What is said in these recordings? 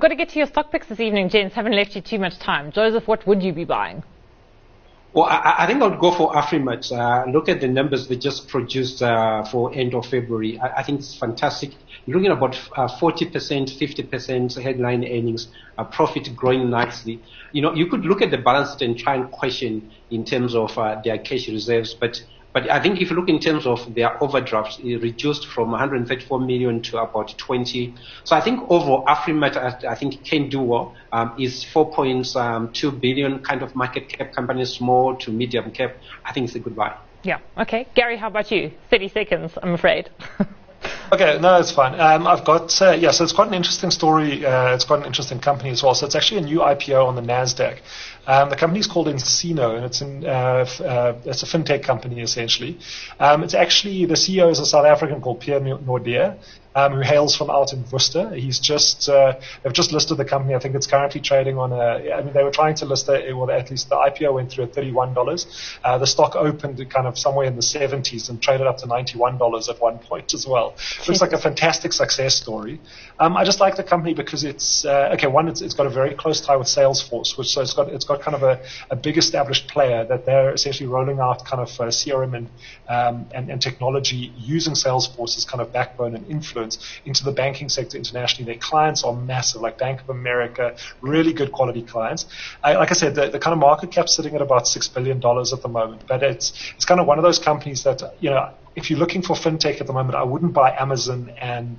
got to get to your stock picks this evening, gents. Haven't left you too much time. Joseph, what would you be buying? Well, I think I would go for Afrimat. Look at the numbers they just produced for end of February. I think it's fantastic. You're looking at about 40%, 50% headline earnings, profit growing nicely. You could look at the balance sheet and try and question in terms of their cash reserves, but I think if you look in terms of their overdrafts, it reduced from 134 million to about 20. So I think overall, Afrimat, I think can do well. Is 4.2 billion kind of market cap company, small to medium cap. I think it's a good buy. Yeah. Okay. Gary, how about you? 30 seconds, I'm afraid. Okay, no, it's fine. I've got, so it's quite an interesting story. It's quite an interesting company as well. So it's actually a new IPO on the NASDAQ. The company is called Encino, and it's a fintech company, essentially. It's actually, the CEO is a South African called Pierre Nordea, who hails from out in Worcester. They've just listed the company. I think it's currently trading on they were trying to list it, well, at least the IPO went through at $31. The stock opened kind of somewhere in the 70s and traded up to $91 at one point as well. Looks like a fantastic success story. I just like the company because it's got a very close tie with Salesforce, so it's got kind of a big established player that they're essentially rolling out kind of CRM and technology using Salesforce as kind of backbone and influence into the banking sector internationally. Their clients are massive, like Bank of America, really good quality clients. Like I said, the kind of market cap sitting at about $6 billion at the moment, but it's kind of one of those companies that, if you're looking for fintech at the moment, I wouldn't buy Amazon and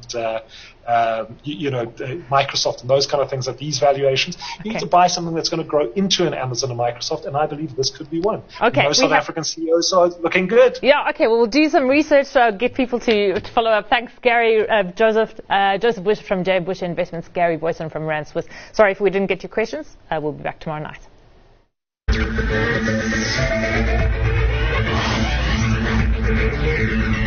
Microsoft and those kind of things at these valuations. You need to buy something that's going to grow into an Amazon and Microsoft, and I believe this could be one. Okay, South African CEOs are looking good. Yeah, okay, well, we'll do some research, get people to follow up. Thanks, Gary, Joseph Bush from J. Bush Investments, Gary Boyson from Rand Swiss. Sorry if we didn't get your questions. We'll be back tomorrow night.